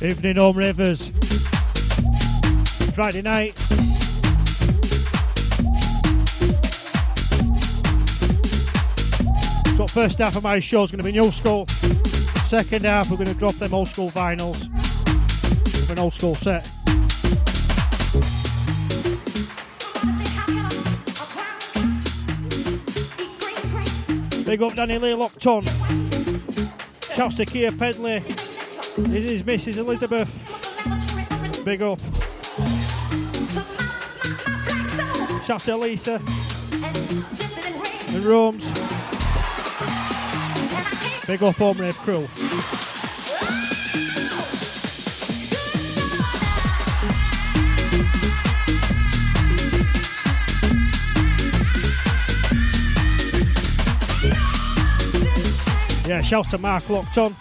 Evening home ravers. Friday night. So first half of my show is going to be new school. Second half we're going to drop them old school vinyls with an old school set. Big up Danny Lee locked on. Shouts to Kia Pedley. This is Mrs. Elizabeth. Big up. Shouts to Lisa. And Rome's. Big up Home Rave crew. Yeah, shouts to Mark locked on.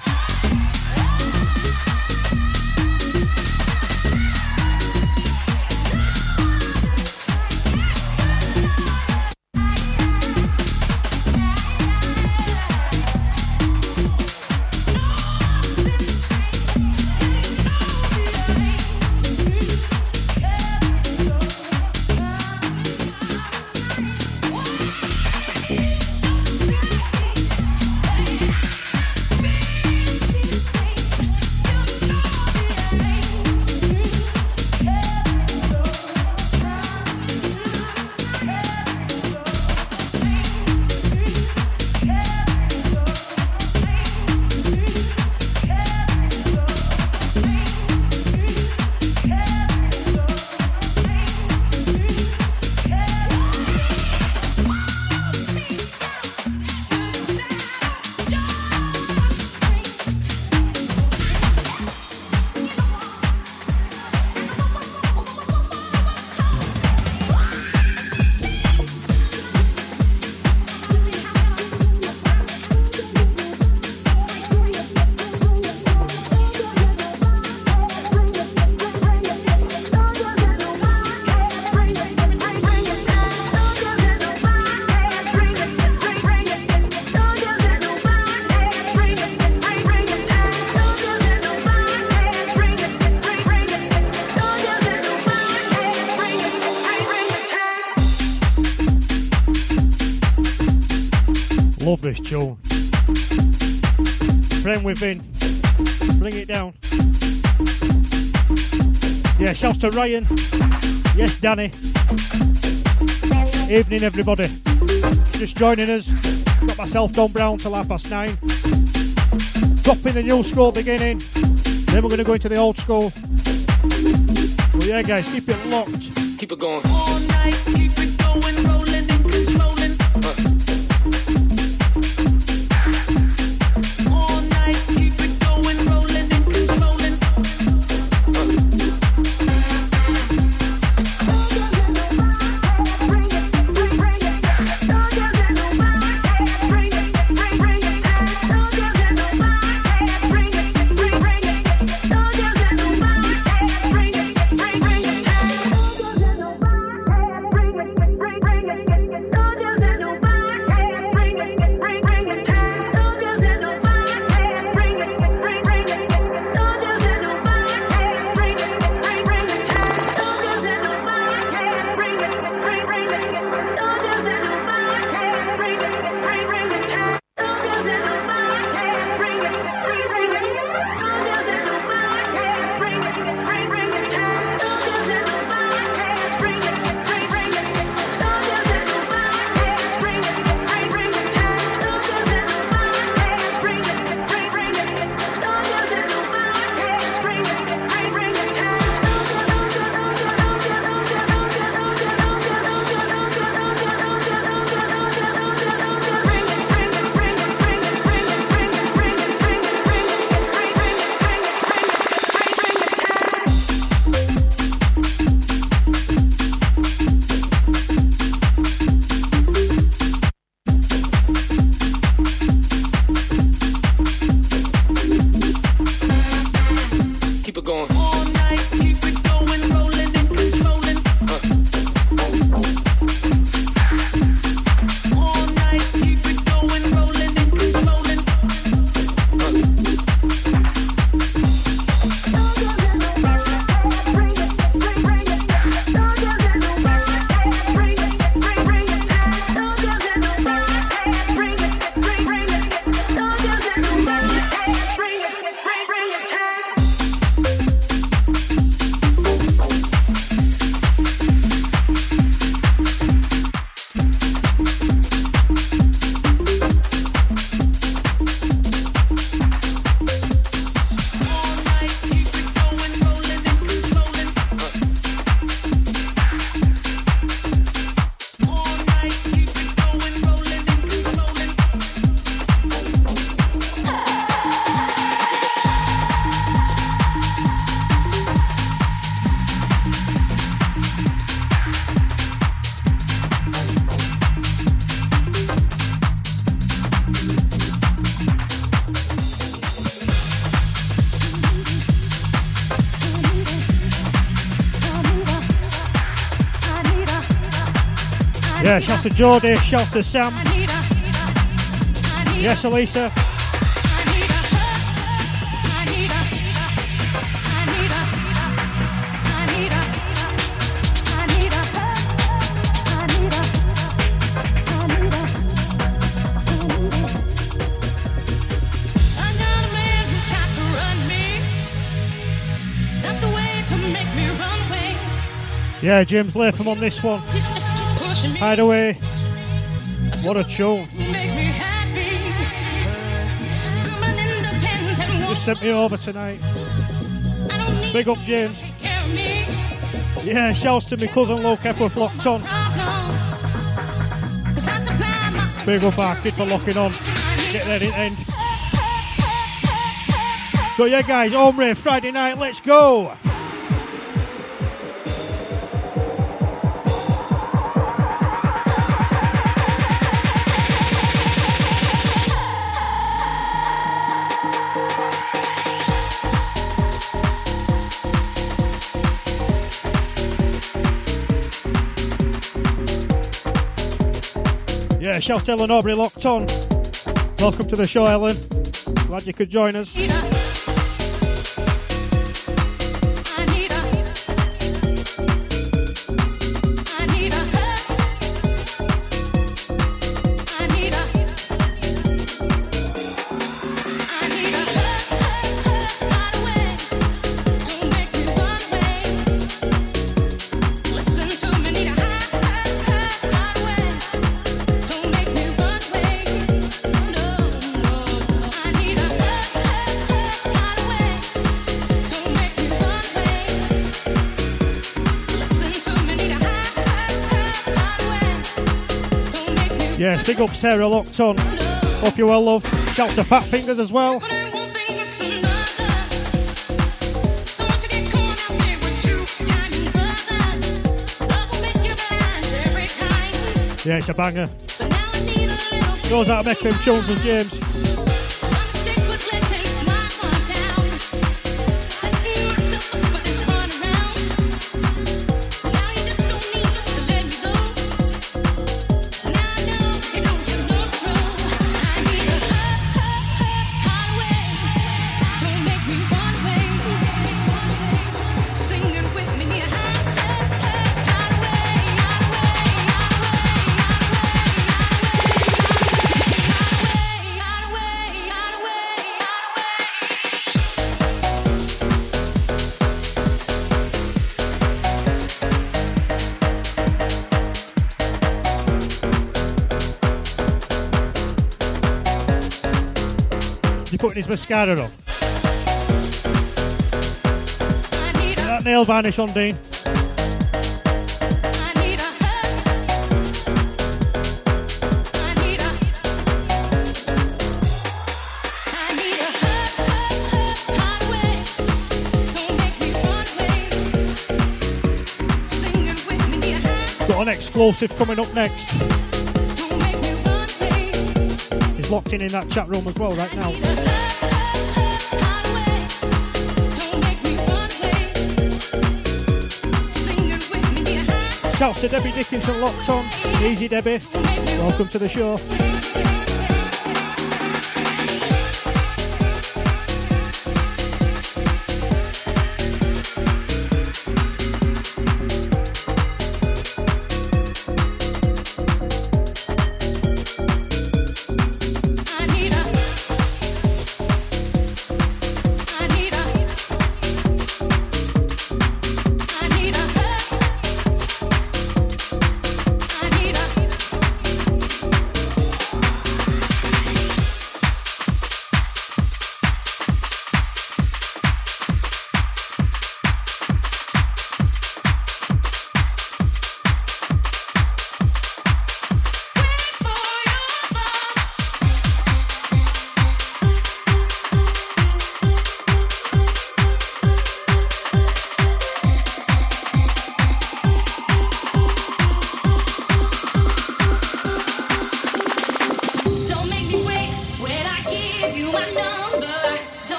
Love this tune. Friend within. Bring it down. Yeah, shouts to Ryan. Yes, Danny. Evening, everybody. Just joining us. Got myself Don Brown till 9:30. Dropping the new school beginning. Then we're going to go into the old school. Well, yeah, guys, keep it locked. Keep it going. All night, keep it going, rolling and controlling. Bring it. Yeah, shouts to Jodie, shouts to Sam. Yes, Elisa. Yeah, James Latham on this one. Hideaway. What a tune. Just sent me over tonight. Big up, James. Yeah, shouts to my cousin Luke Epworth locked on. Big up our kid for locking on. Get there in the end. So yeah, guys, Ombre, Friday night, let's go. Yeah, shout to Ellen Aubrey locked on. Welcome to the show, Ellen. Glad you could join us. Yes, big up Sarah locked on. Hope you're well, love. Shouts to Fat Fingers as well. Yeah, it's a banger. Goes out of Make Them Tunes and James. Putting his mascara on. That nail vanish on Dean. Got an exclusive coming up next. He's locked in that chat room as well right now. Shouts to Debbie Dickinson locked on. Easy Debbie. Welcome to the show.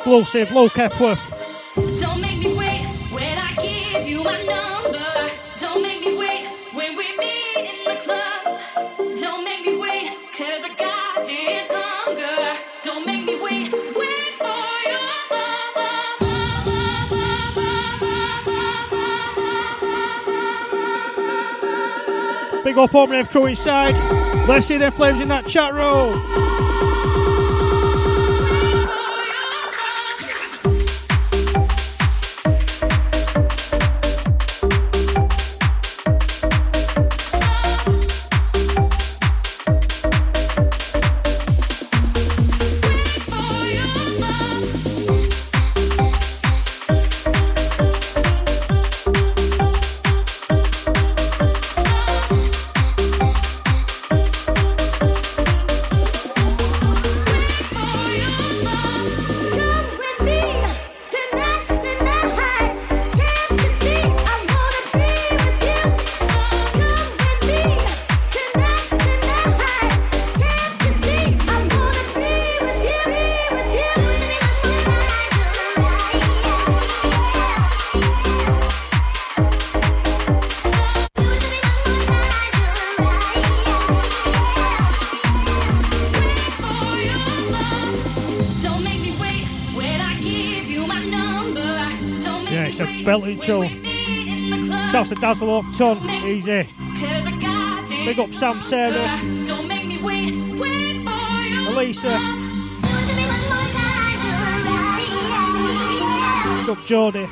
exclusive, Luke Epworth. Don't make me wait when I give you my number. Don't make me wait when we meet in the club. Don't make me wait, 'cause I got this hunger. Don't make me wait for your love. Big up Home Rave crew inside. Let's see their flames in that chat room. Belting show. Shouts to Dazzle Oak Ton, easy. Big up Sam, Sarah, Elisa. Big up Jodie.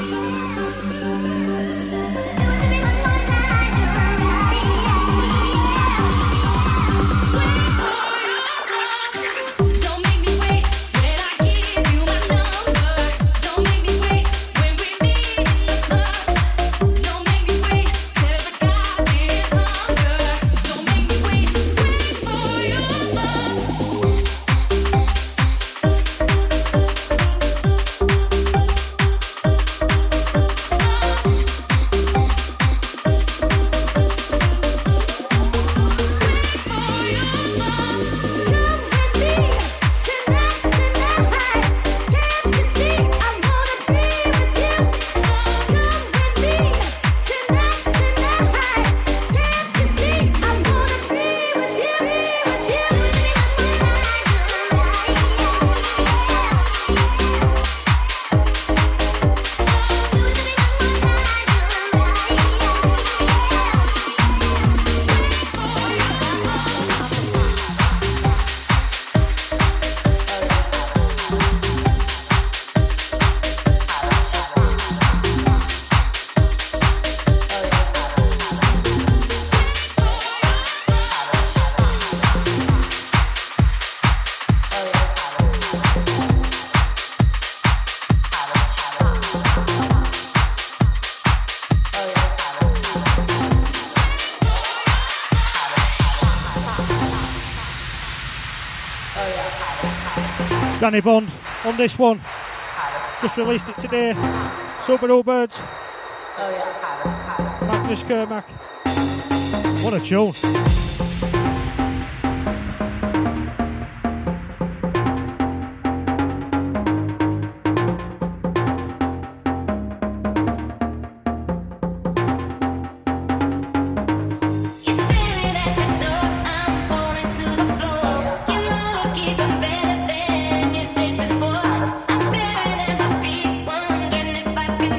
Danny Bond on this one. Just released it today. Sober Birds. Magnus Kermack. What a tune.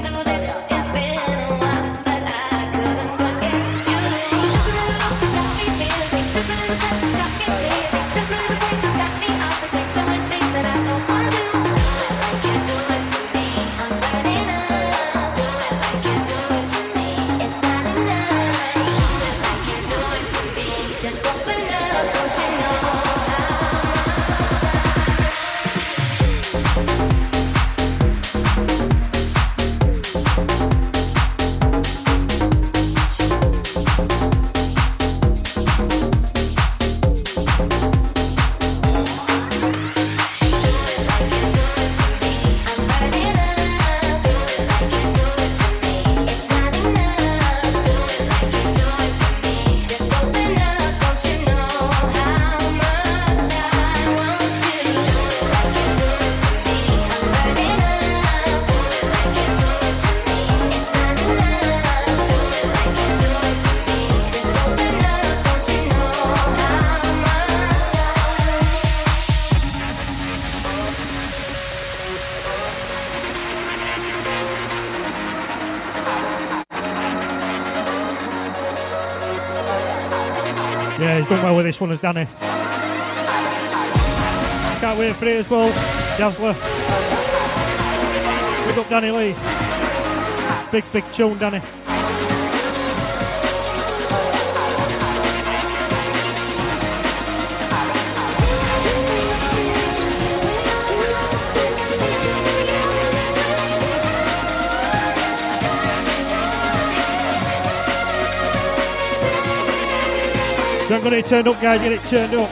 Just a little Yeah, he's done well with this one as Danny. Can't wait for it as well. Dazzler. Big up Danny Lee. Big tune, Danny. You haven't got it turned up, guys, get it turned up.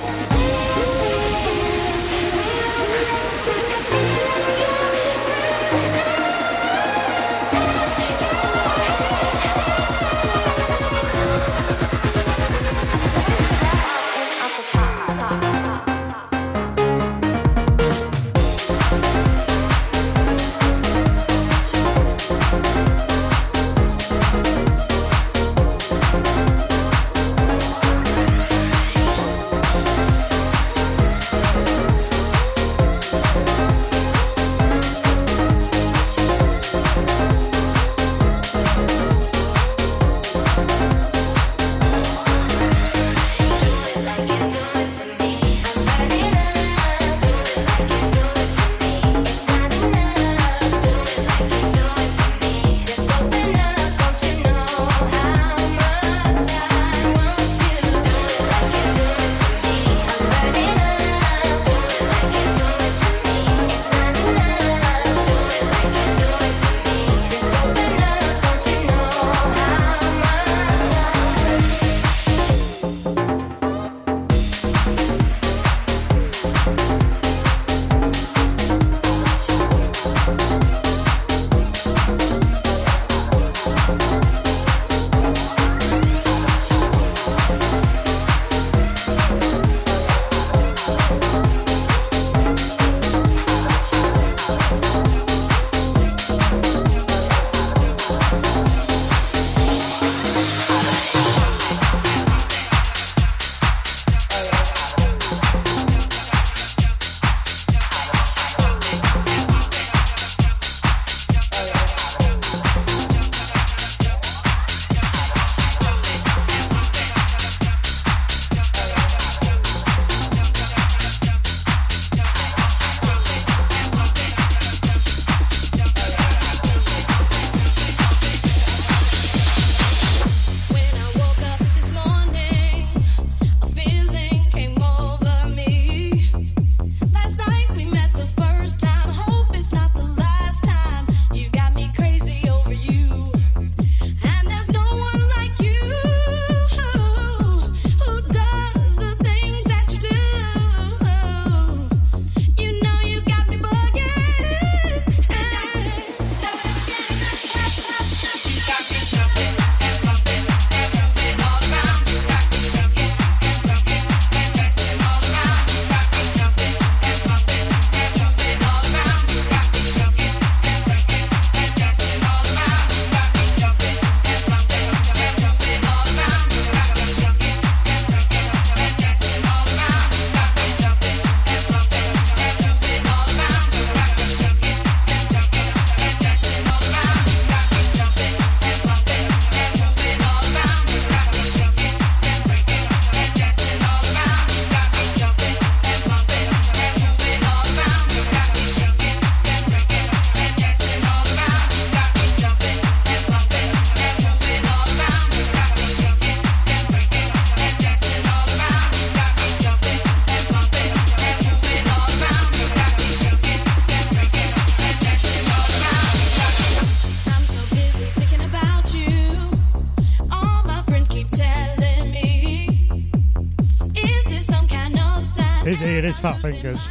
It is Fat Fingers.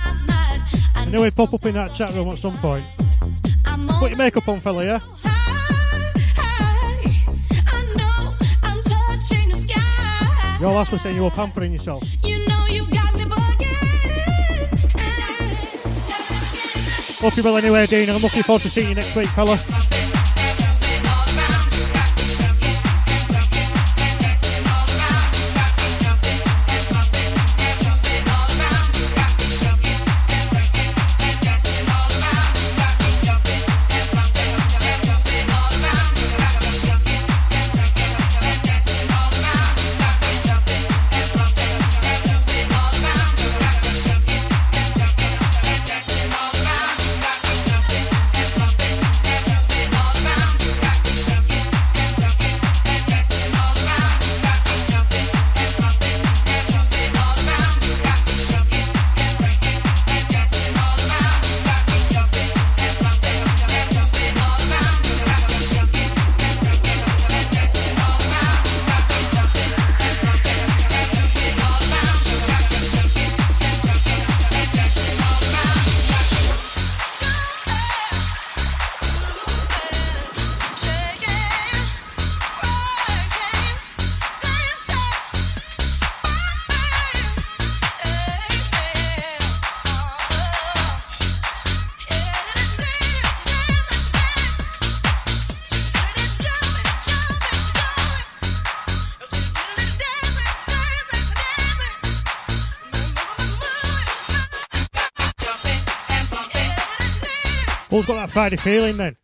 I know he'd pop up in that chat room at some point. Put your makeup on, fella, yeah? Your last was saying you were pampering yourself. Hope you will anyway, Dean. I'm looking forward to seeing you next week, fella. Who's got that Friday feeling then?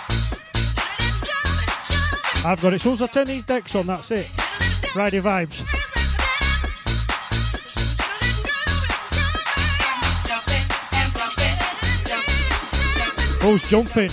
I've got it. As soon as I turn these decks on, that's it. Friday vibes. Who's jumping?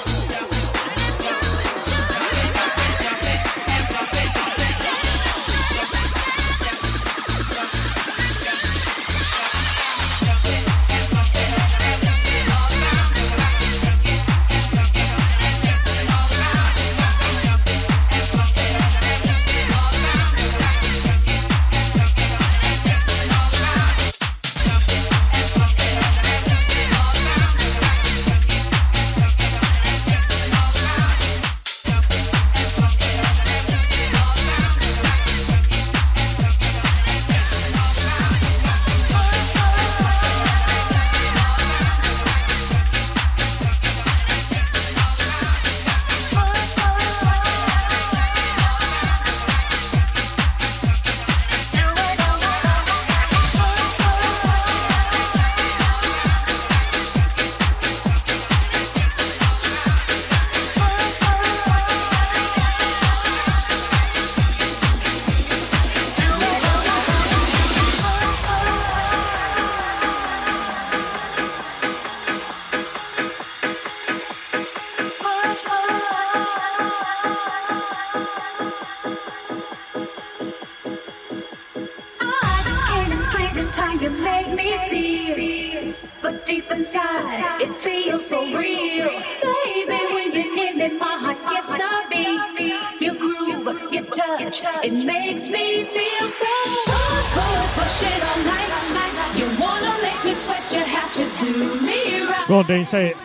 Go on, Dean, say it.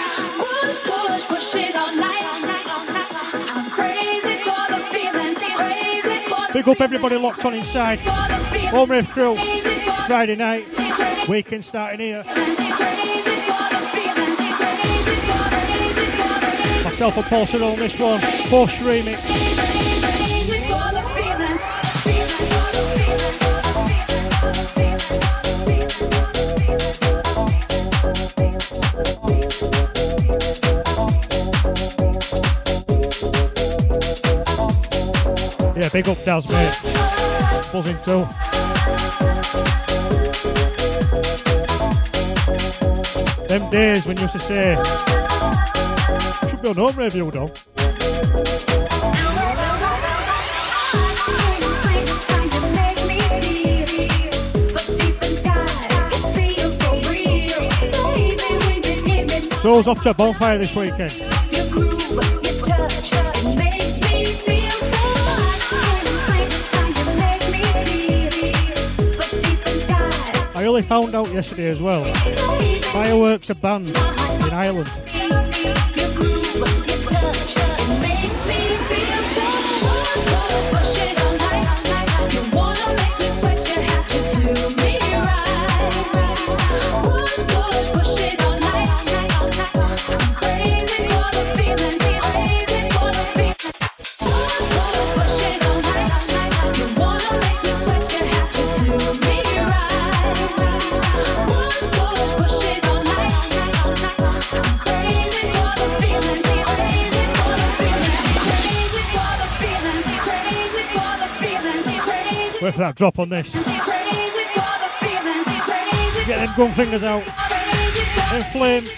Big up everybody locked on inside. Home Rave Crew, Friday night, weekend starting here. Myself and Paul should own this one, Porsche remix. Yeah, big up Daz, mate. Buzzing too. Them days when you used to say, should be on home review though. So off to a bonfire this weekend. I only found out yesterday as well, fireworks are banned in Ireland. Wait for that drop on this. Get them gun fingers out. In flames.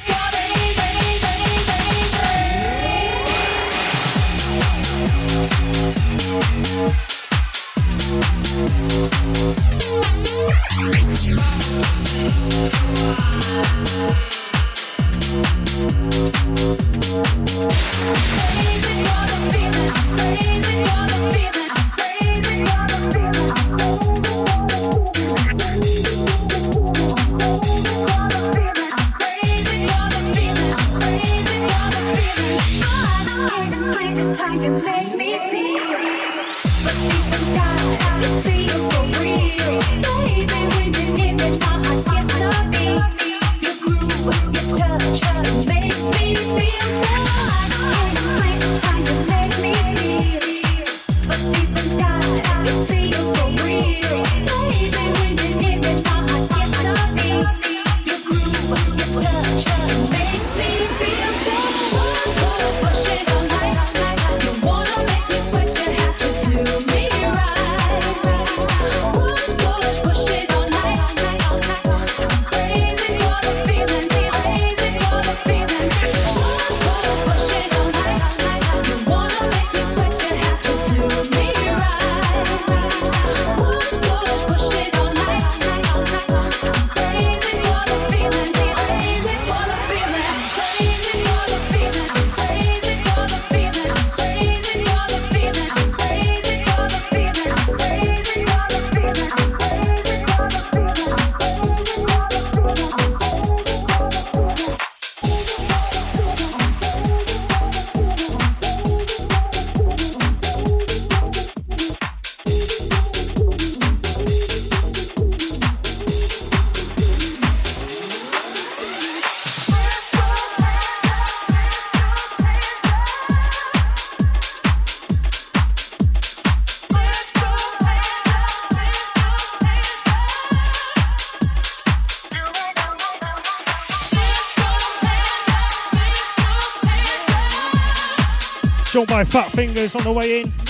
Shown by Fat Fingers on the way in.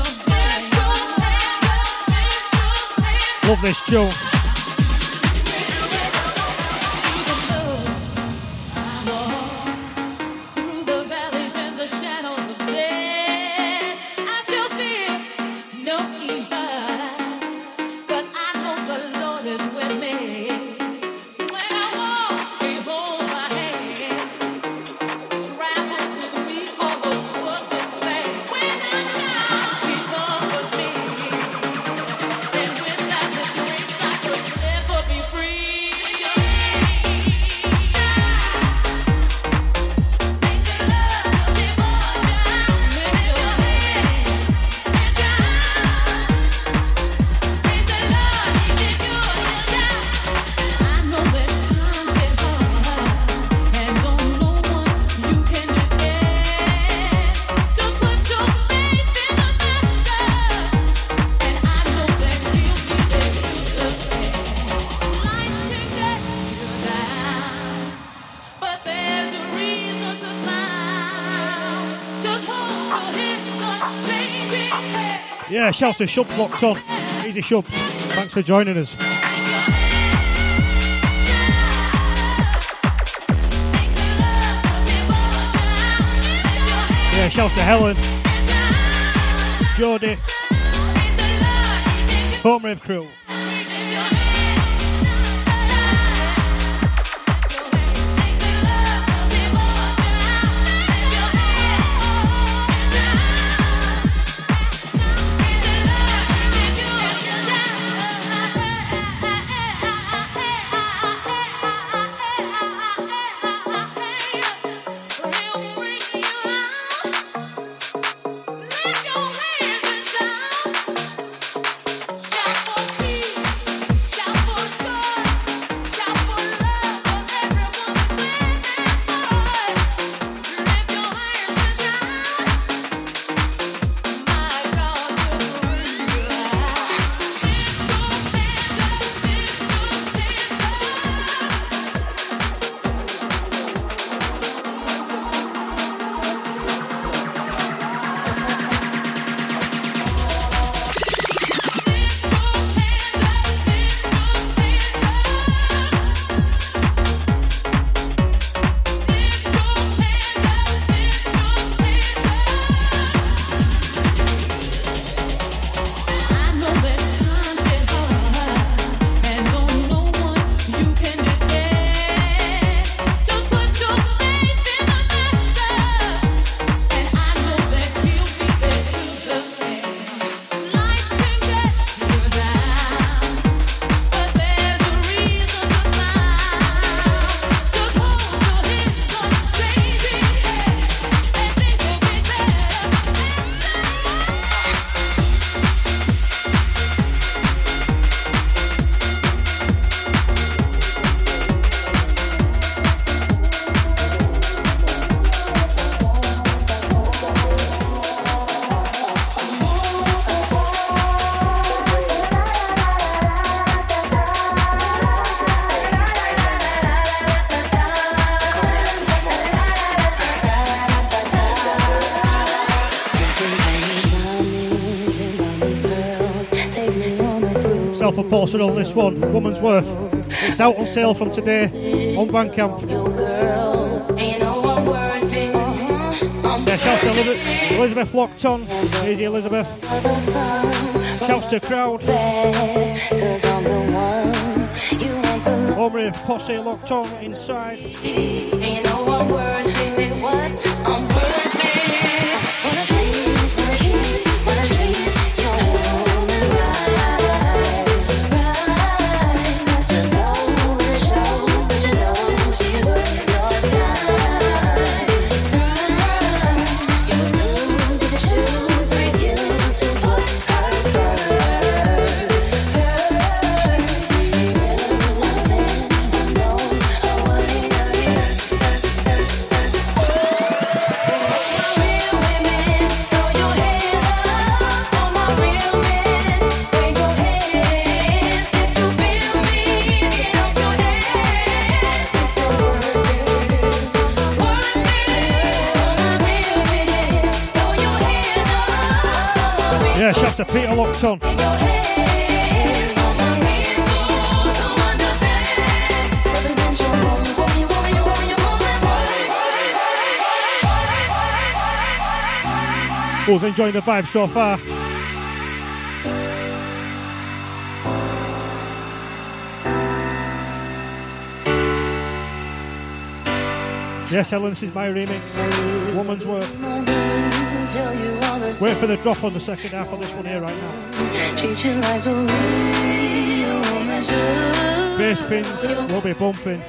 Love this tune. Yeah, shouts to Shubs locked on. Easy Shubs. Thanks for joining us. Yeah, shouts to Helen, Jodie, Home Rave crew. Self-posted on this one, Woman's Worth. It's out on sale from today on Bandcamp. Yeah, shouts to Elizabeth locked on. Easy Elizabeth. Shouts to Crowd. Home Rave Posse locked on inside. Yeah, shouts to Peter Lockton. Who's enjoying the vibe so far? Yes, Ellen, this is my remix. Woman's Worth. Wait for the drop on the second half of this one here right now. Bass pins will be bumping.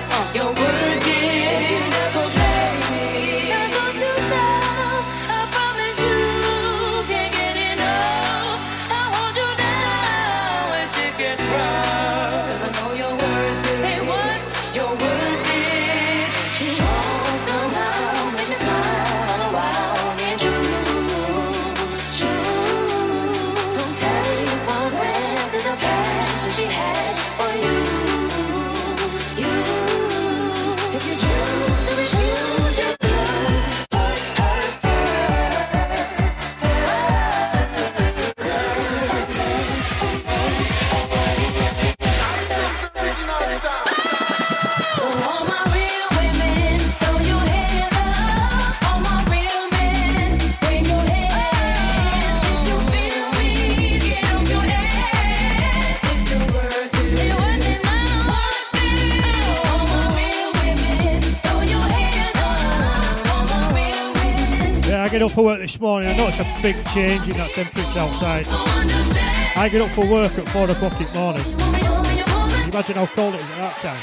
I get up for work this morning. I noticed a big change in that temperature outside. I get up for work at 4 o'clock in the morning. Can you imagine how cold it is at that time?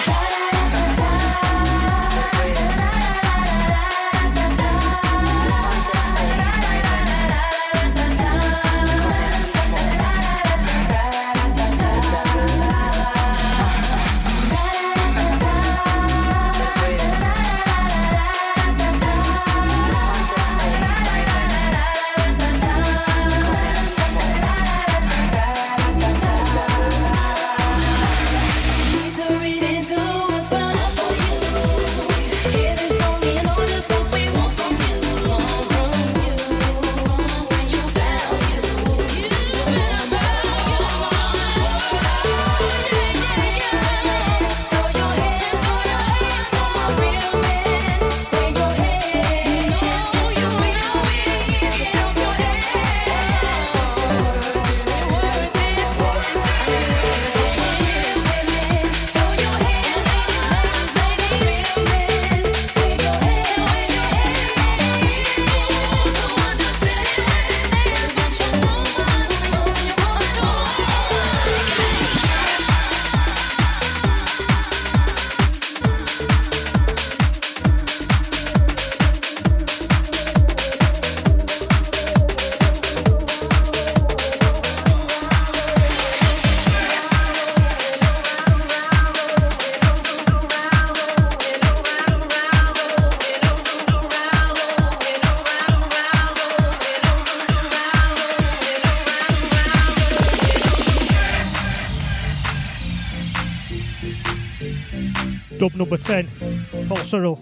Dub number 10, Paul Cyril.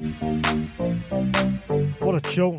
What a tune.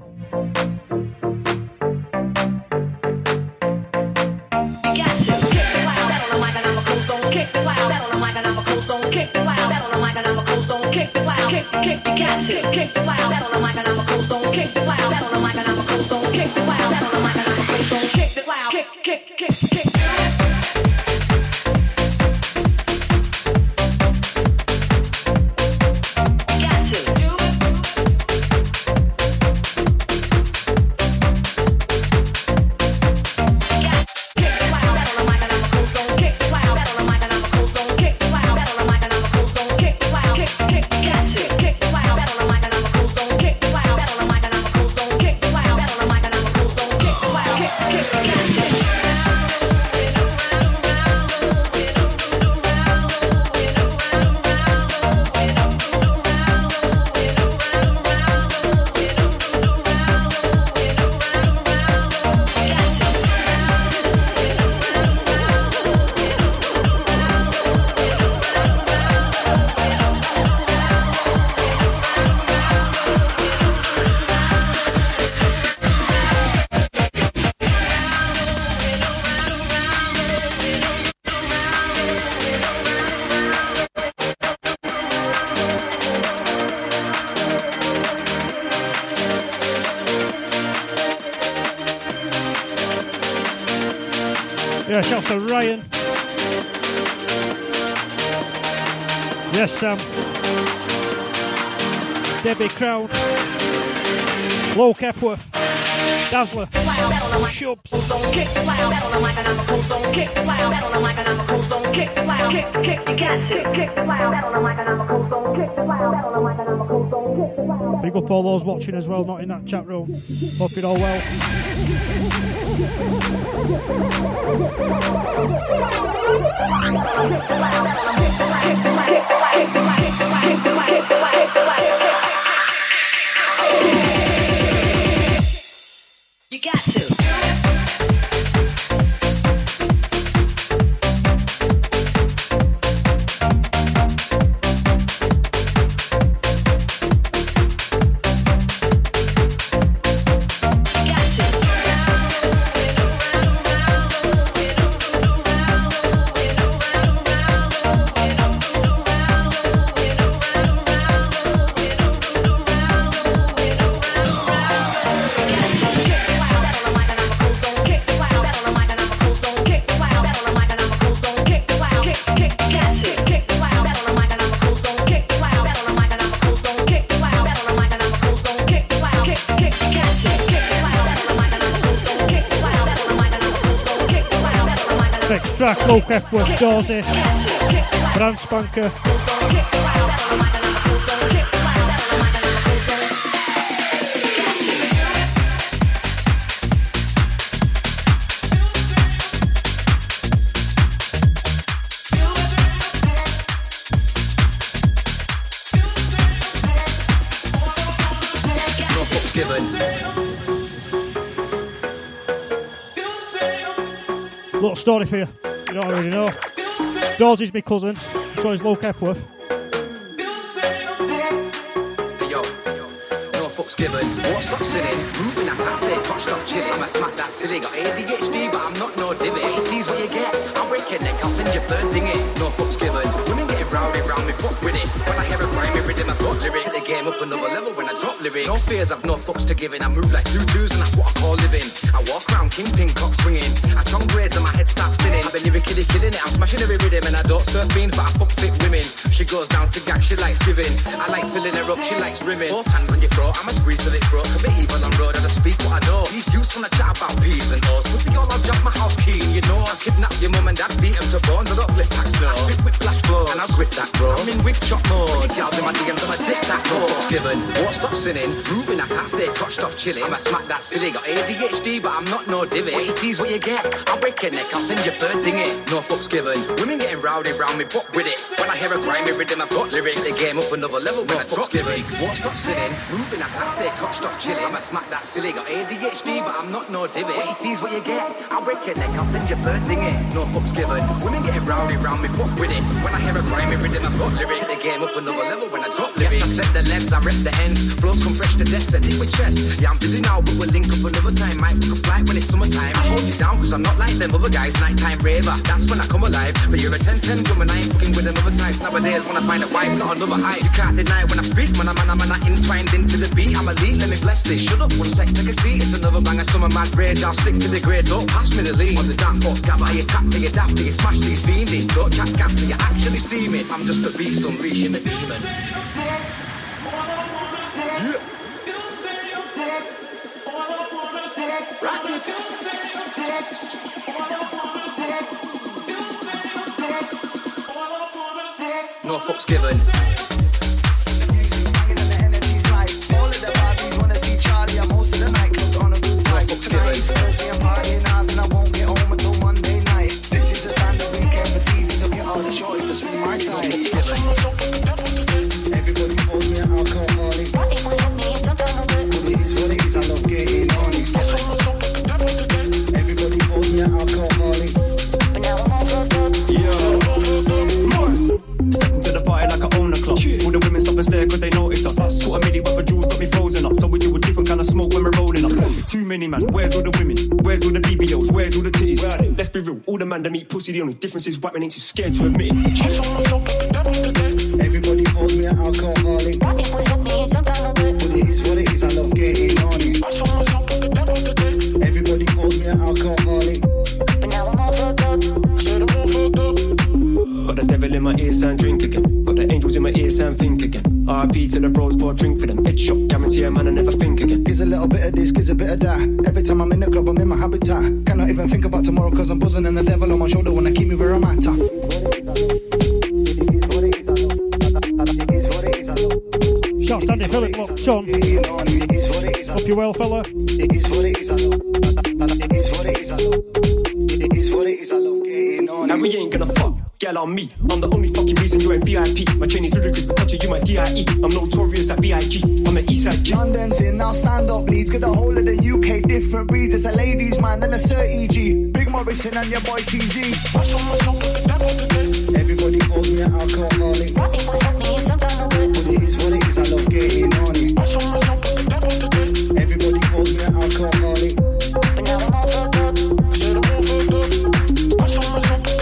Kick the loud. Yeah, shouts to Ryan. Yes, Sam. Debbie Crown. Low Kepworth. Dazzler. Shubs. Big up all those watching as well, not in that chat room. Hope you're all well. You got to. Track, Low Kepworth, Dorsey, Brand Spanker. Little story for you. You don't already know. Dorsey's my cousin, so is Low Kepworth. Hey yo, no fucks given. Won't stop sinning. Moving that fast, they touched off chilling. I smack that silly. Got ADHD, but I'm not no divot. He sees what you get. I'll break your neck, I'll send your third thing in. No fucks given. Women getting rowdy round me, fuck with it. When I hear a grimy rhythm, I've got lyrics. Hit the game up another level when I drop lyrics. No fears, I've no fucks to giving. I move like tutus, and that's what I call living. I walk around kingpin, cock swinging. I chong braids and my head starts spinning. I've been lyrically killing it, I'm smashing every rhythm. And I don't surf fiends, but I fuck fit women. She goes down to gag, she likes giving. I like filling her up, she likes rimming. Both hands on your throat, I'ma squeeze till it's broke. A bit evil on road, and I speak what I know. These youths wanna chat about peas and O's. But the all I'll jump my house keen, you know. I'll kidnap your mum and dad, beat them to bones. I don't flip packs, no. I spit whiplash flows, and I'll grip that, bro. I'm in wig chop mode. Gals in my DMs, I'ma dick that, bro. What's given? Won't stop sinning. Moving, I can't stay crotched off chilling. I'ma smack that silly. Got ADHD, but I'm not no divot. What you see's what you get. I'll break your neck, I'll send your third thing in. No fucks given. Women getting rowdy round me, but with it. When I hear a grimy rhythm, I've got lyrics. The game up another level when I drop lyrics. Won't stop sinning. Moving, I can't stay crotched off chilling. I'ma smack that silly. Got ADHD, but I'm not no divot. What you see's what you get. I'll break your neck, I'll send your third thing in. No fucks given. Women getting rowdy round me, but with it. When I hear a grimy rhythm, I've got lyrics. The game up another level when I drop lyrics. Yes, I set the lens, I rep the ends. Flows come fresh to death, set it with chest. Yeah, I'm busy now, but we'll link up another time. Might book a flight when it's summertime. I hold you down, cause I'm not like them other guys. Nighttime raver, that's when I come alive. But you're a 10-10 woman, I ain't fucking with them other types. Nowadays, when I find a wife, not another hype. You can't deny when I speak, man, I'm not entwined into the beat. I'm elite, let me bless this. Shut up, one sec, take a seat. It's another banger, summer mad rage. I'll stick to the grade, don't pass me the lead. On the dark force, gather, you tap to your daft, you smash these fiending. Don't chat gas till you're actually steaming. I'm just a beast, unleashing the demon. No fucks given. Man, where's all the women? Where's all the BBOs? Where's all the titties? Let's be real, all the man that meet pussy, the only difference is white men ain't too scared to admit it. Everybody calls me an alcoholic. But it is what it is, I love getting on it. Everybody calls me an alcoholic. But now I'm all fucked up. better die. Every time I'm in the club, I'm in my habitat. Cannot even think about tomorrow cause I'm buzzing and the devil on my shoulder wanna keep me where I'm at. Shouts Andy Phillip, locked on. Hope you're well, fella. It is what it is, I love. It is what it is, I love. It is what it is, I love getting on. Now we ain't gonna fuck, girl on me. I'm the only fucking reason you're in VIP. My chain is ludicrous, but touching you my DIE. I'm notorious at BIG. I'm an Eastside G. London's in, now stand up leads. Get the whole of the UK, different breeds. It's a ladies' man, then a Sir E.G. Big Morrison and your boy TZ. Everybody calls me an alcoholic. But it is what it is, I love getting on it. Everybody calls me an alcoholic. But now I'm all fucked up. Said I'm all fucked up. I saw myself that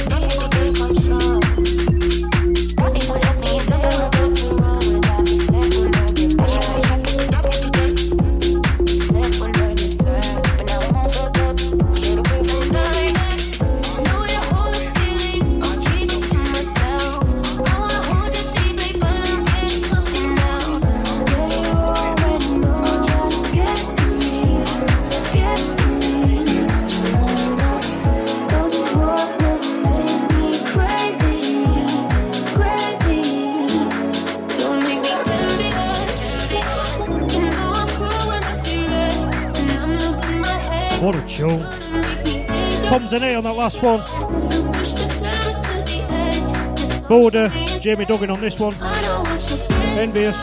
What a tune. Tom's an A on that last one. Border, Jamie Duggan on this one. Envious.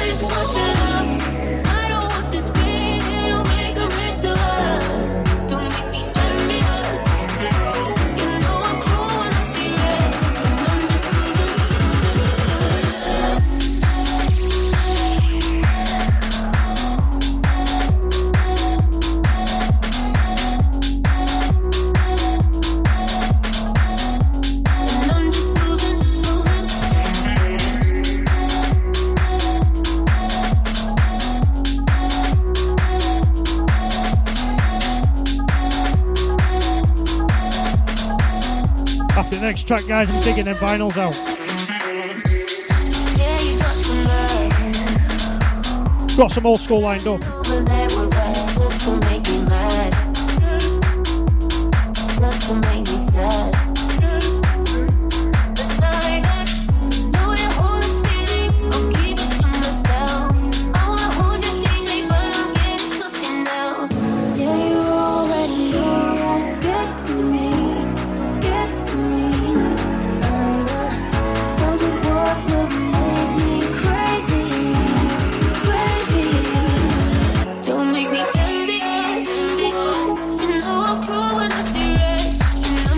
After the next track, guys, I'm digging them vinyls out. Got some old school lined up. Just to make me sad. Don't make me envious. You know I'm cruel when I see red.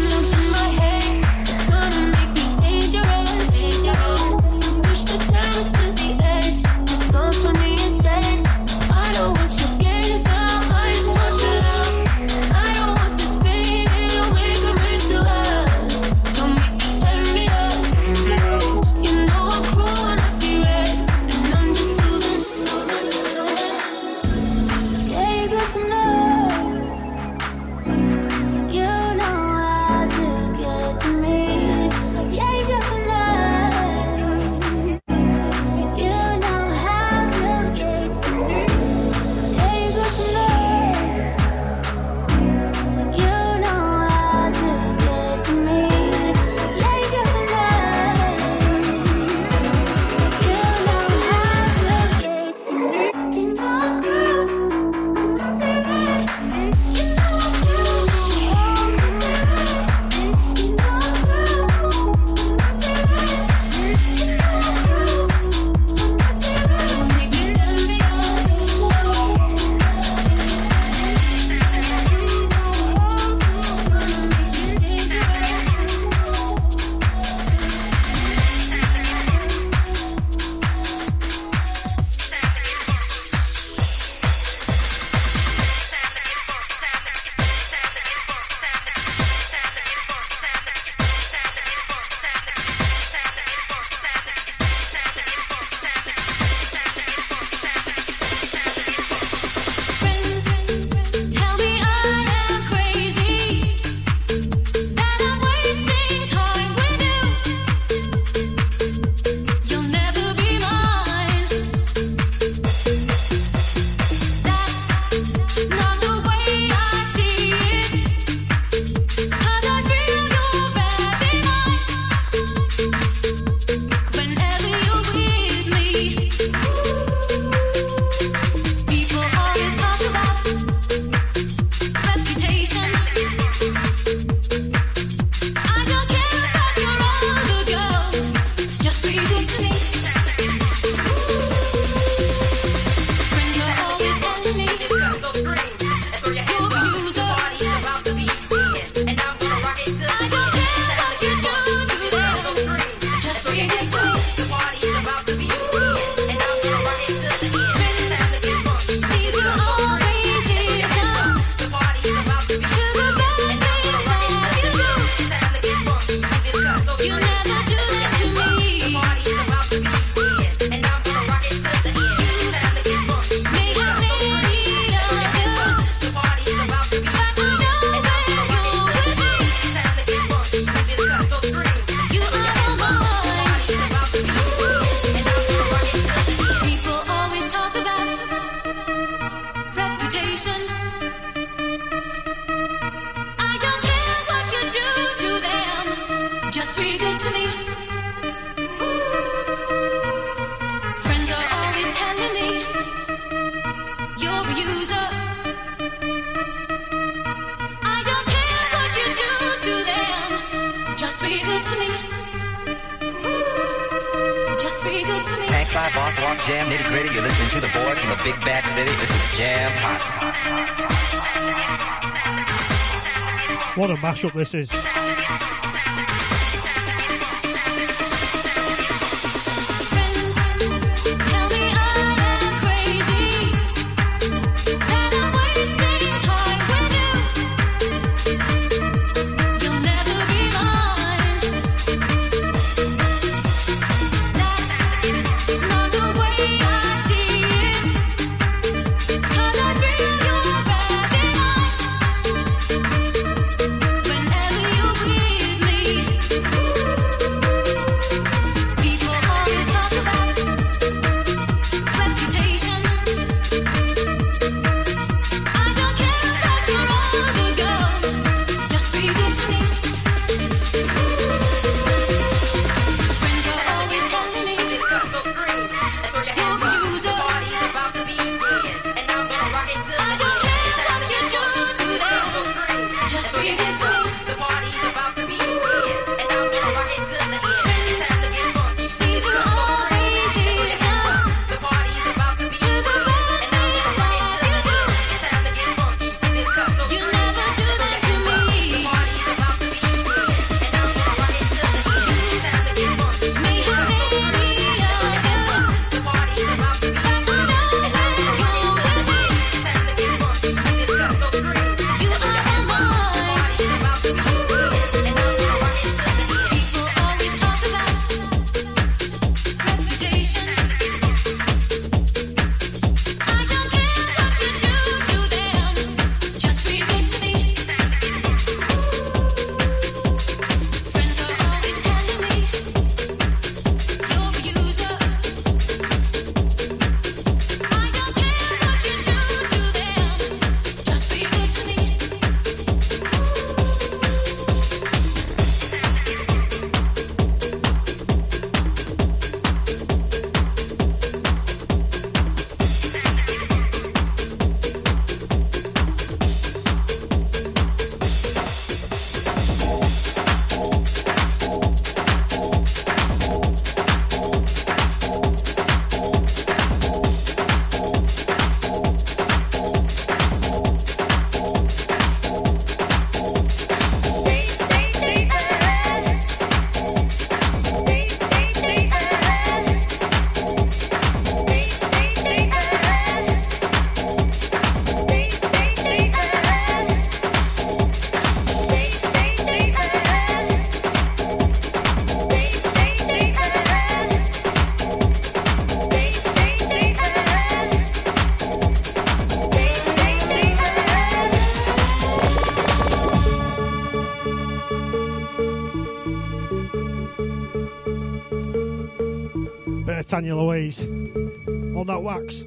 reputation. I don't care what you do to them, just be good to me. Friends are always telling me you're a user. I don't care what you do to them, just be good to me. Just be good to me. Tank 5, boss, walk, jam, nitty gritty. You're listening to the boy from the big bad city. This is Jam Hot. What a mashup this is. Tell me I am crazy, that I'm wasting time with you. You'll never be mine. That's not the way I see it, 'cause I feel you're bad and whenever you're with me. People always talk about reputation. I don't care about your other girls, just be good to me. Friends are always telling me you're a user. I don't care what you do to them, just be good to me. Seem to always listen to the bad things that you do. You never do that to me. You may have many others, but I know when you're with me, you are mine. People always talk about reputation. I don't care what you do to them, just be good to me. Friends are always telling me you're a user. I don't care what you do to them, just be good to me. Bit of Tanya Louise on that wax.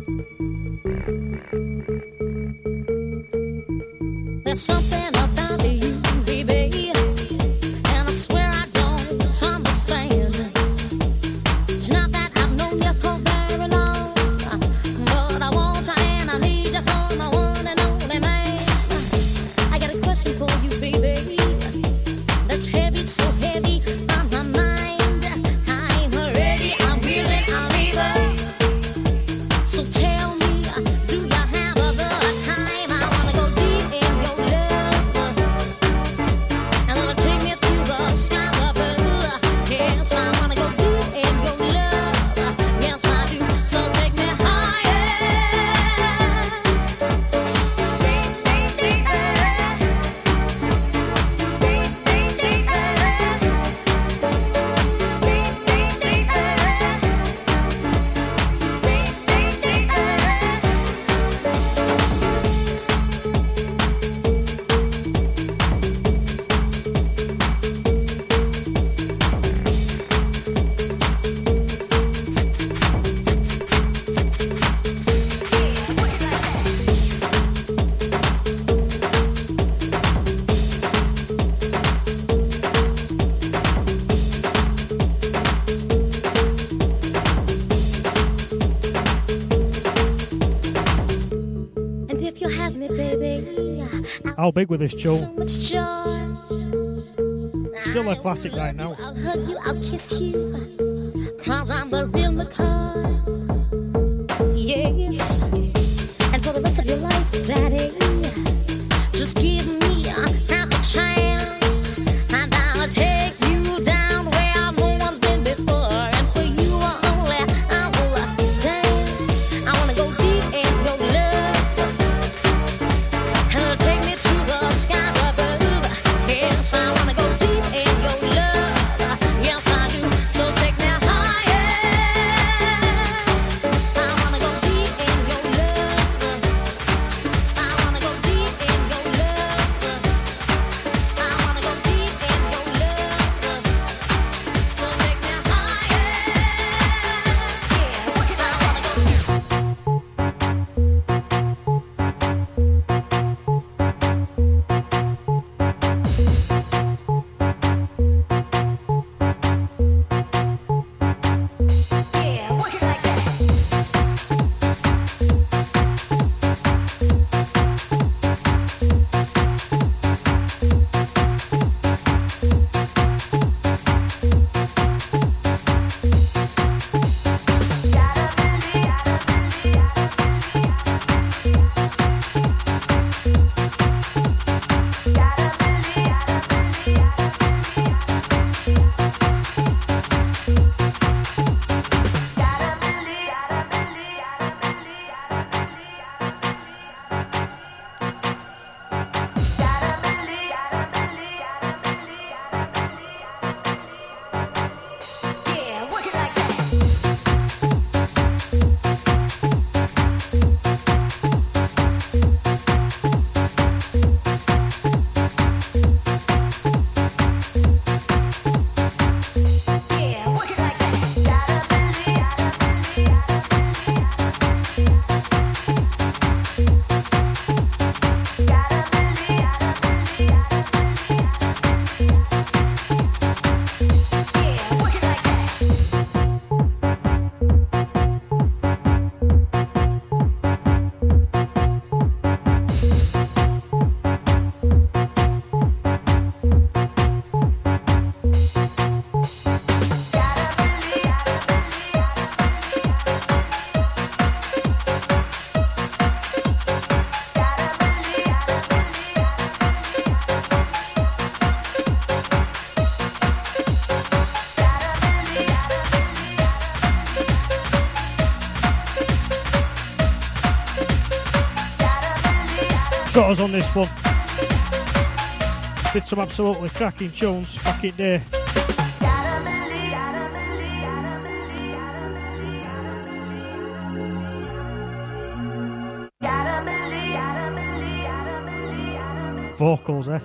There's something about you, baby, and I swear I don't understand. It's not that I've known you for very long, but I want you and I need you for my one and only man. I got a question for you, baby, that's heavy, so heavy on my mind. I'm ready, I'm willing, I'm able. So tell me, do you have a good time? I wanna go deep in your love. If you have me, baby, How big with this so tune? much joy. Still a classic right now. I'll hug you, I'll kiss you, 'cause I'm the real McCoy. Yes. And for the rest of your life, Daddy, just give me half a chance, and I'll take you down where no one's been before. And for you only, I will dance. I wanna go deep in your love, and it'll take me to the skies above. Yes, I wanna go deep in your love. Yes, I do. So take me higher. I wanna go deep in your love. I wanna go deep in your love. I wanna go deep in your love. So take me higher. Yeah, I wanna go. Yeah, work it like that. Yeah, work it like that. Yeah, work it like Yeah, work it like that. Got us on this one. Did some absolutely cracking tunes back in day. Vocals, eh?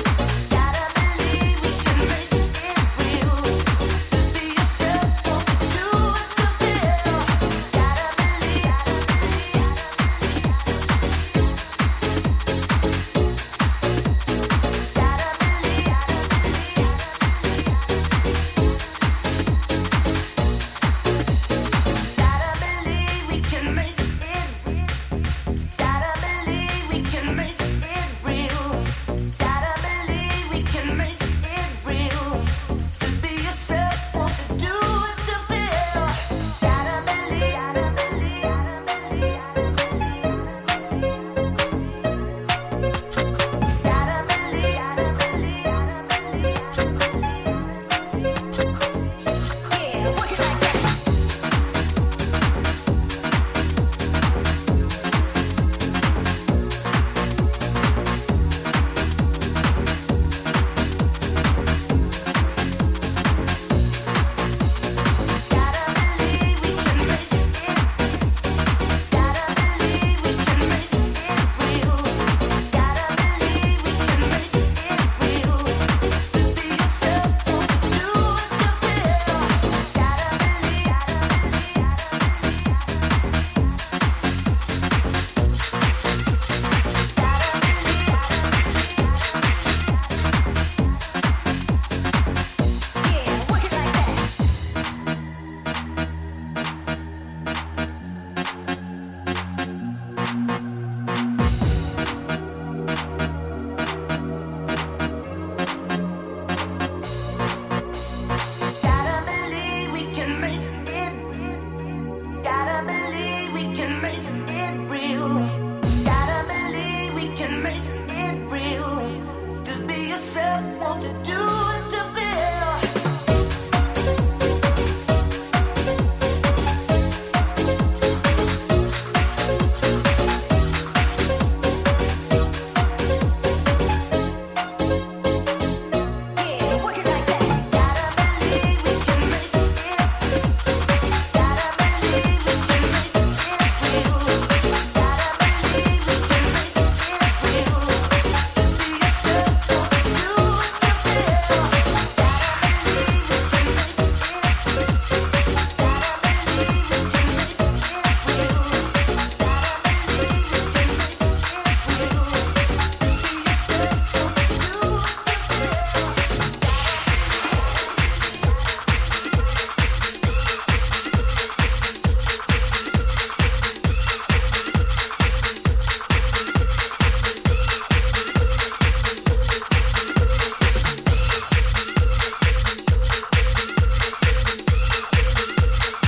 Yourself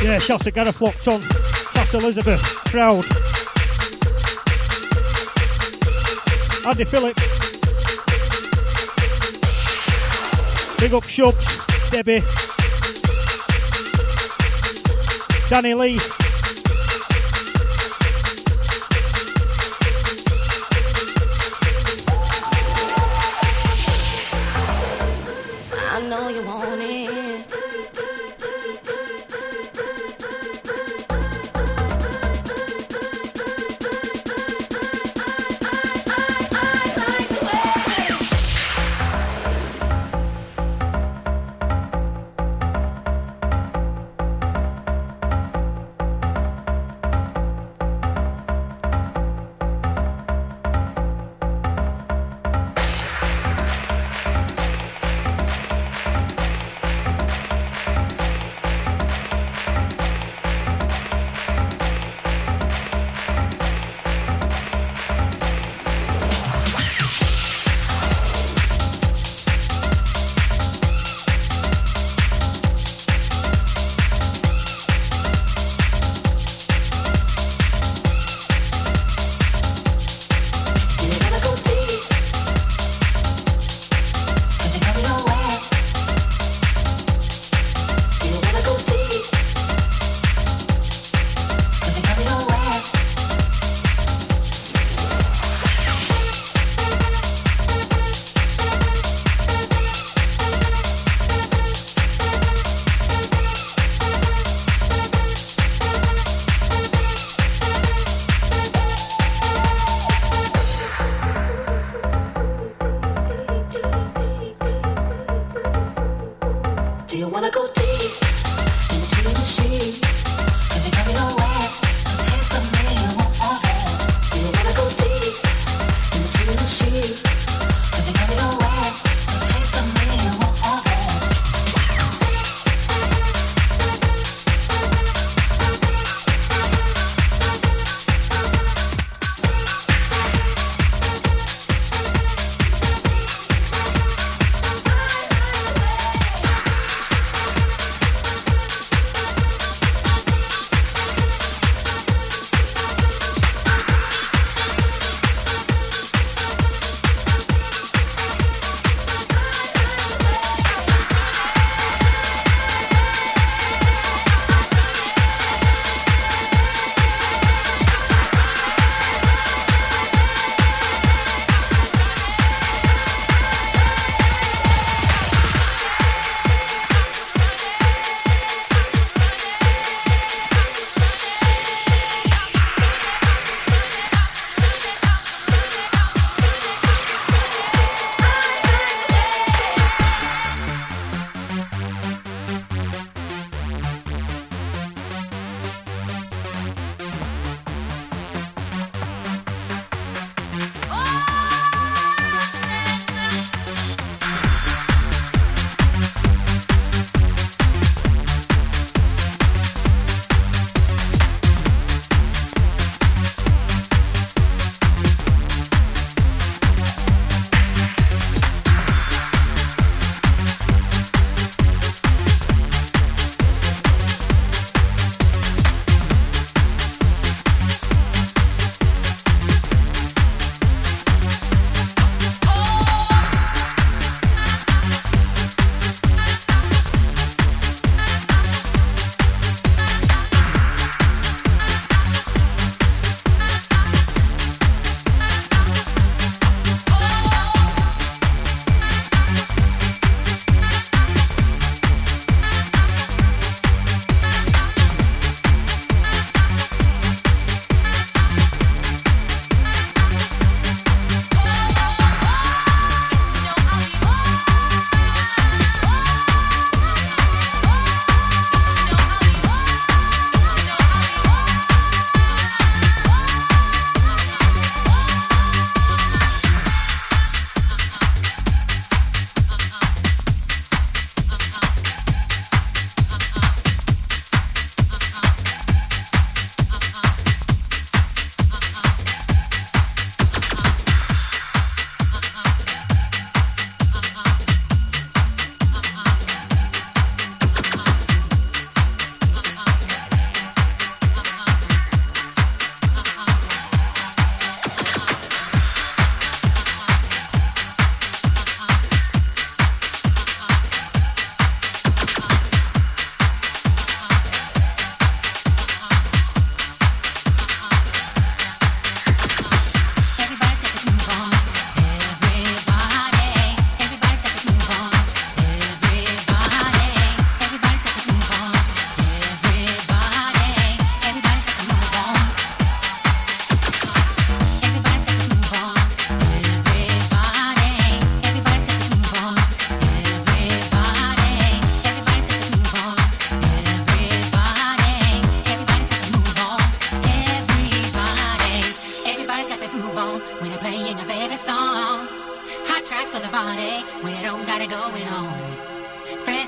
Yeah, shouts to Gareth Lockton. Shouts to Elizabeth. Proud. Andy Phillip. Big up Shubs. Debbie. Danny Lee. I know you want it.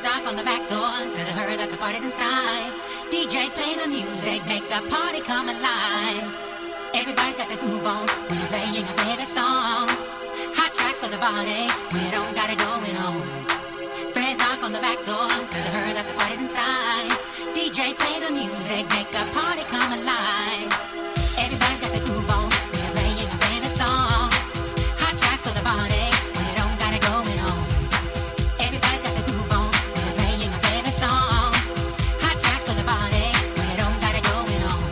Friends knock on the back door, cause I heard that the party's inside. DJ play the music, make the party come alive. Everybody's got the groove on when you're playing a favorite song. Hot tracks for the body when you don't got it going on. Friends knock on the back door, cause I heard that the party's inside. DJ play the music, make the party come alive. Everybody's got the groove on when you're playing a favorite song. Hot tracks for the body when you don't got it going on. Everybody's got the groove on when you're playing a favorite song. Hot tracks for the body when you don't got it going on.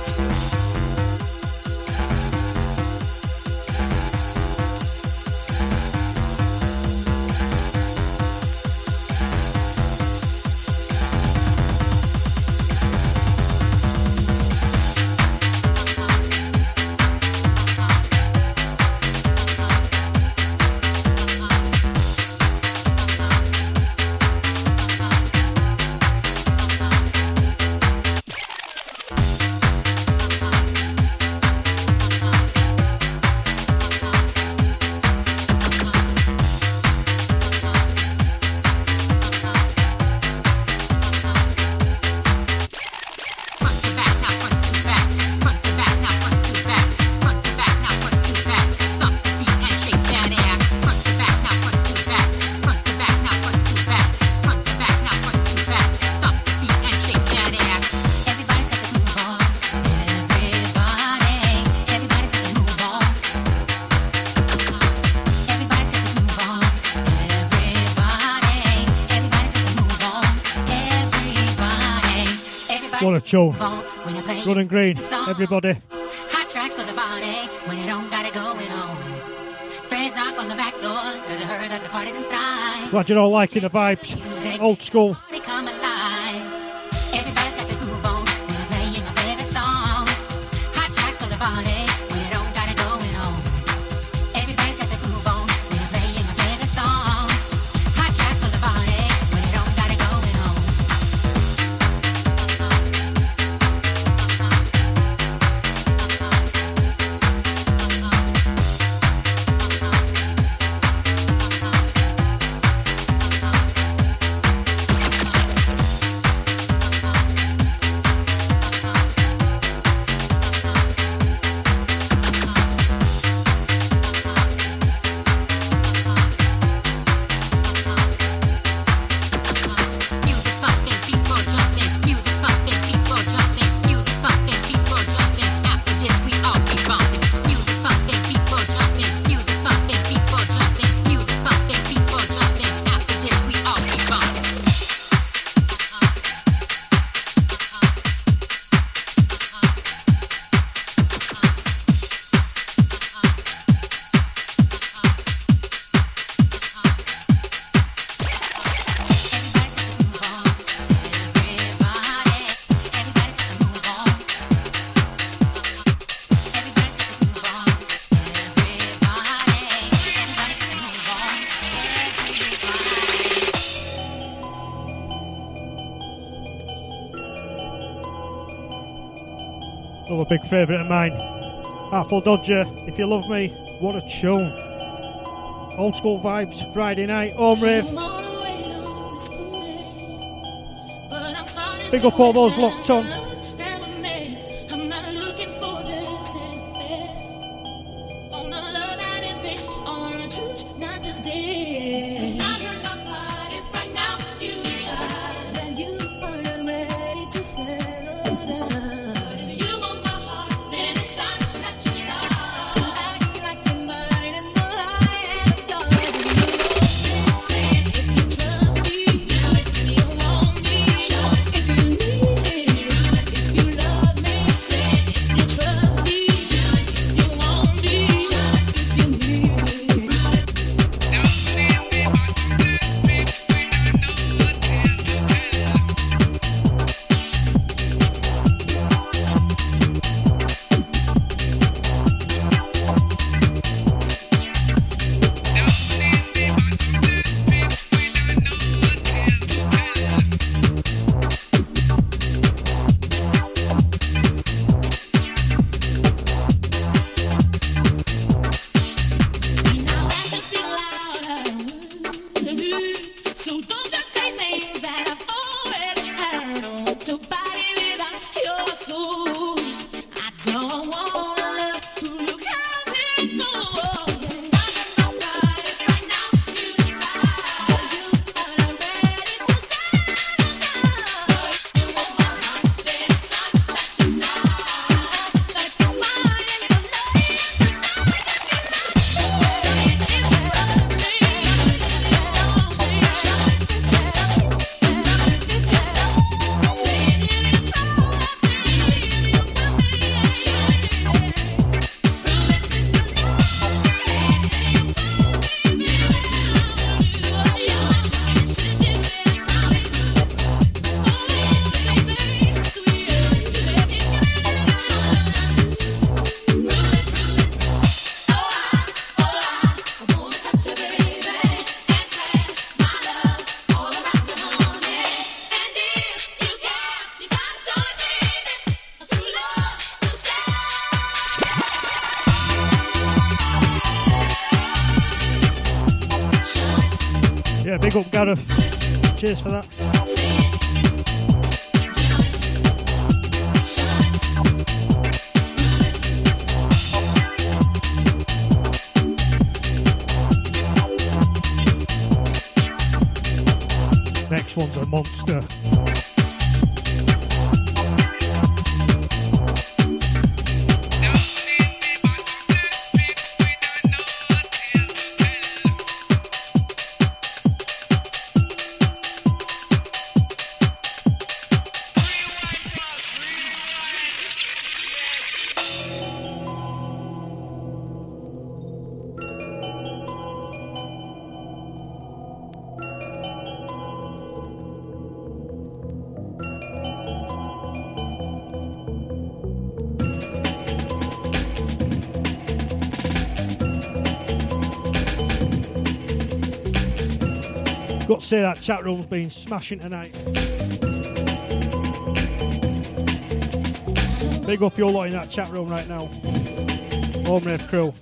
What a tune. Good and green, everybody. Hot tracks for the body when you don't got it going on. Friends knock on the back door, cause I heard that the party's inside. Glad you're all liking the vibes. Old school. Party come alive. Everybody's got the groove on when you're playing a favorite song. Hot tracks for the body when you don't got it going on. Everybody's got the groove on when you're playing a favorite song. Hot tracks for the body when you don't got it going on. Another big favourite of mine. Artful Dodger, If You Love Me, what a tune. Old school vibes, Friday night, home rave. Big up all those locked on. Big up, Gareth. Cheers for that. Next one's a monster. Got to say that chat room's been smashing tonight. Big up your lot in that chat room right now. Home Rave crew.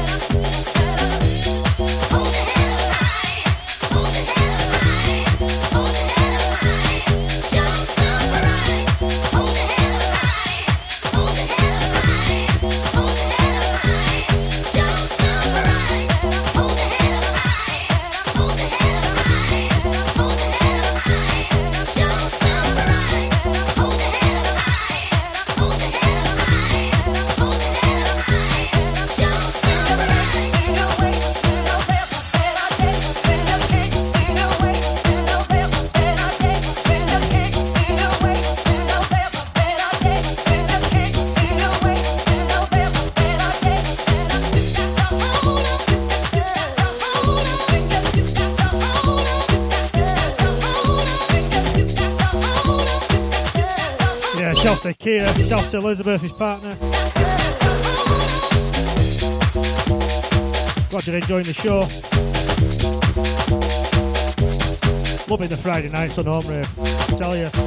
Hold your head up high. Shouts to Kia, shouts to Elizabeth, his partner. Glad you're enjoying the show. Loving the Friday nights on Home Rave, I tell you.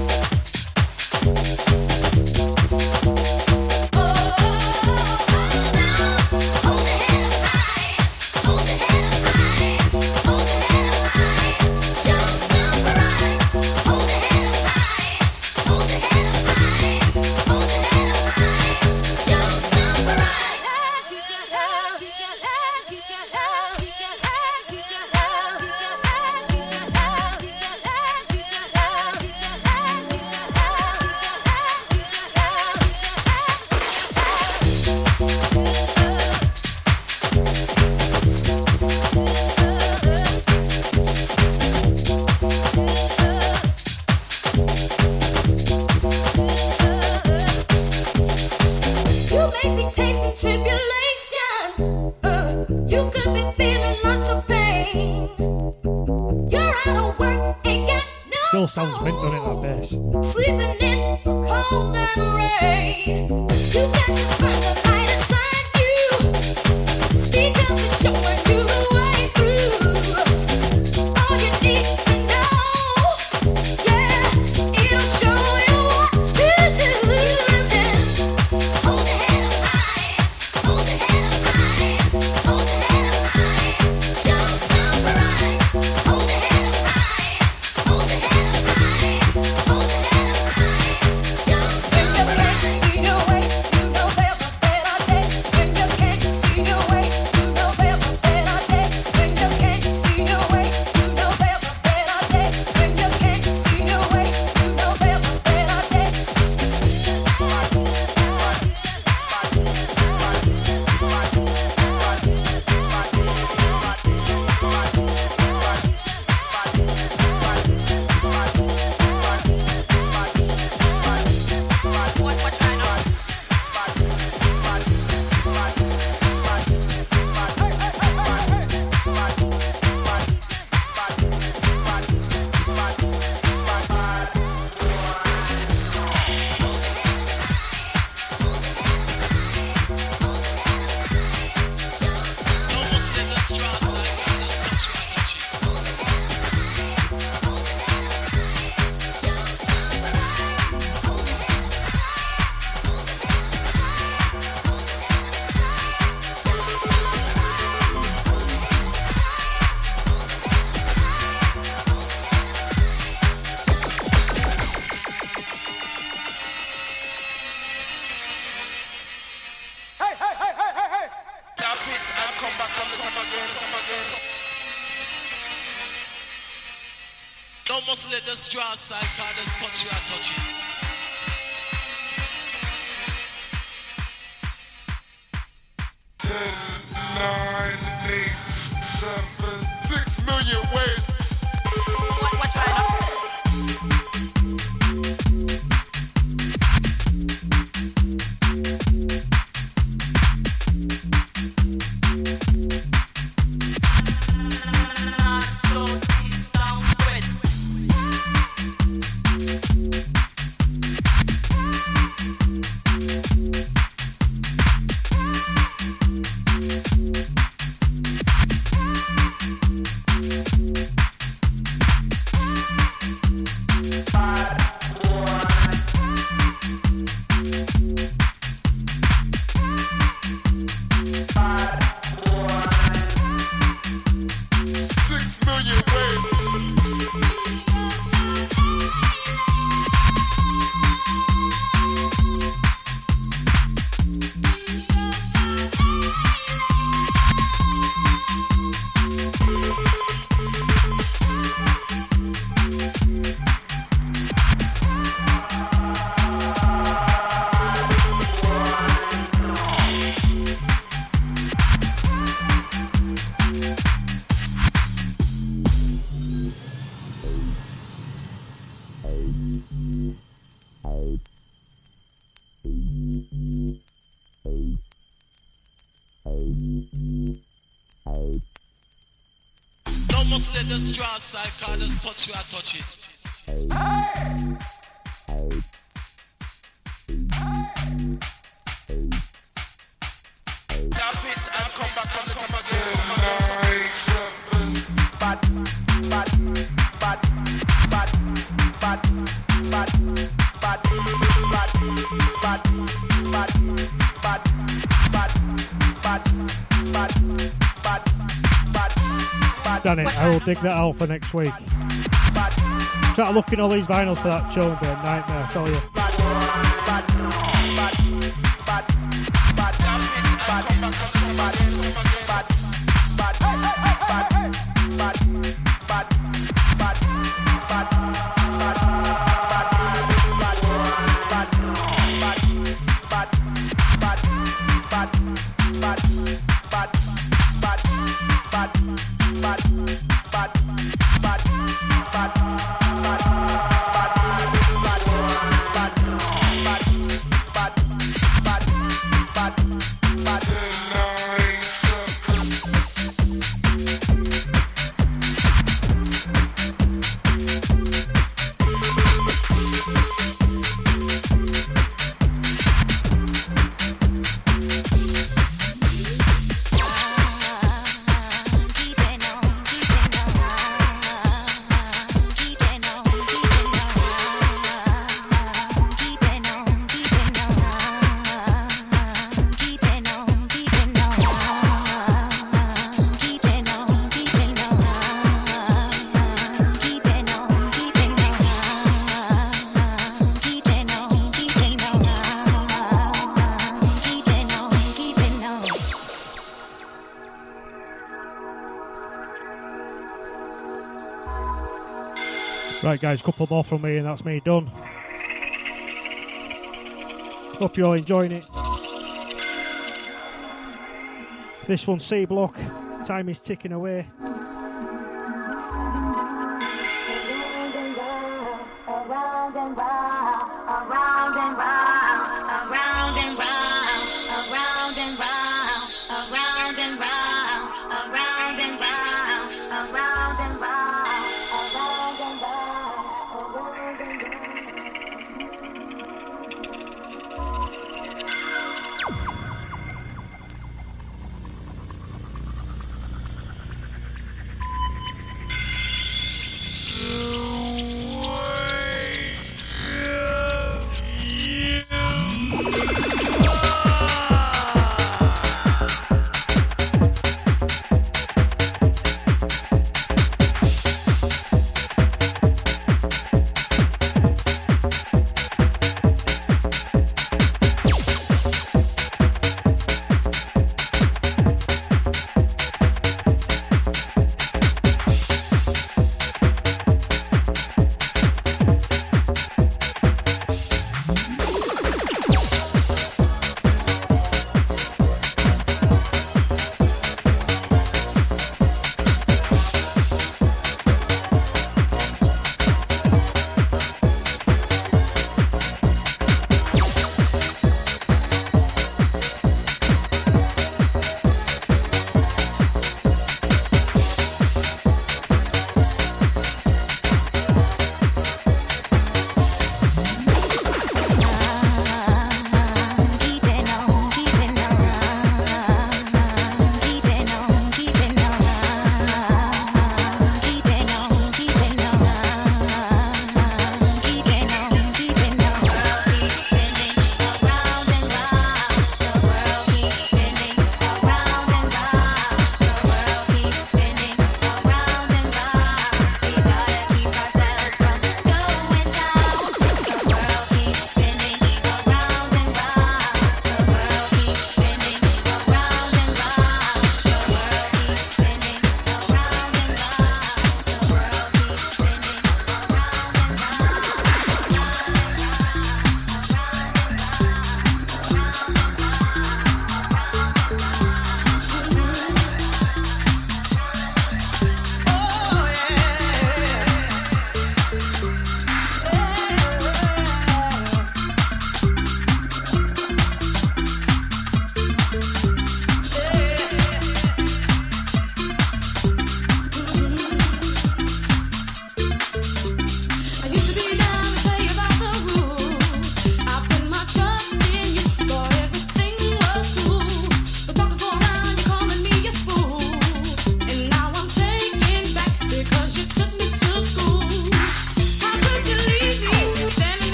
Still sounds mint, doesn't it, that bass? Sleeping in the cold and rain. You got to find the light inside you. Because it's showing you the way through. All you need to know, yeah, it'll show you what to do. Hold your head up high, hold your head up high, hold your head up high. Show some pride. Hold your head up high, hold your head up high, hold your head up high. When you can't see your way, you know there's a better day. When you can't see your way, you know there's a better day. When you can't see your way, you know there's a better day. When you can't see your way, you know there's a better day. Don't must let this draw style, cause this touch you, I touch you. Don't must let this draw style, cause this touch you, I touch it. Damn it, I will dig that out for next week. Try to look in all these vinyls for that show and be a nightmare, I tell you. Right guys, a couple more from me and that's me done. Hope you're all enjoying it. This one's C Block, time is ticking away.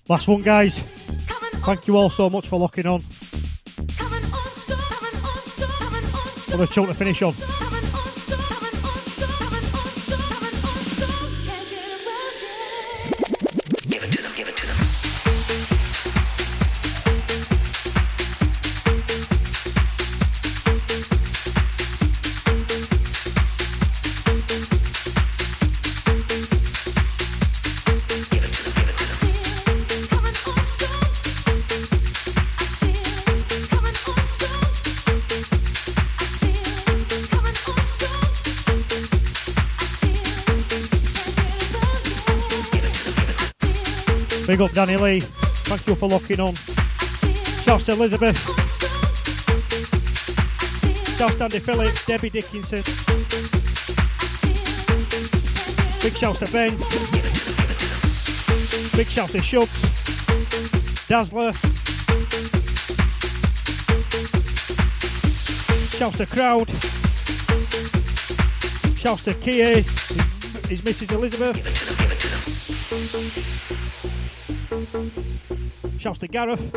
Last one, guys. Thank you all so much for locking on. Another tune to finish on. Big up Danny Lee, thank you for locking on. Shouts to Elizabeth. Shouts to Andy Phillips, Debbie Dickinson. Big shouts to Ben. Big shouts to Shubs. Dazzler. Shouts to Crowd. Shouts to Kia, his Mrs. Elizabeth. Shouts to Gareth,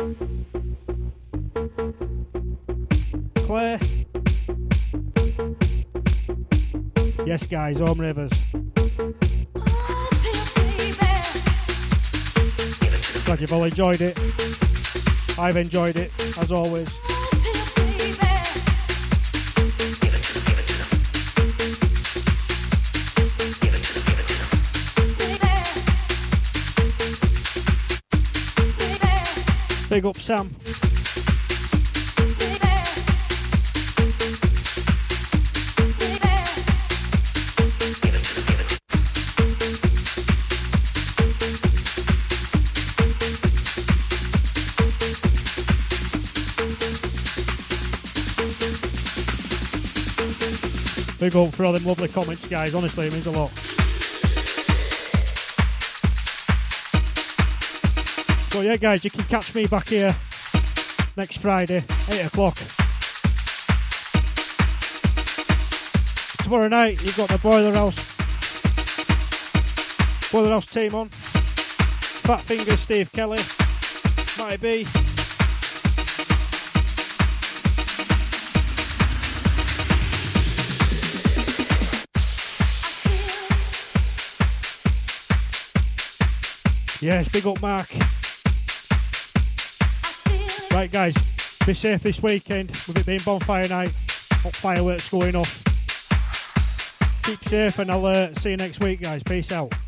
Claire. Yes, guys, Home Rivers. Glad you've all enjoyed it. I've enjoyed it, as always. Big up Sam. Big up for all them lovely comments, guys. Honestly, it means a lot. So yeah, guys, you can catch me back here next Friday, 8 o'clock. Tomorrow night, you've got the Boiler House team on. Fat Fingers, Steve Kelly, Matty B. Yes, big up Mark. Right, guys, be safe this weekend with it being bonfire night. Hot fireworks going off. Keep safe and I'll see you next week, guys. Peace out.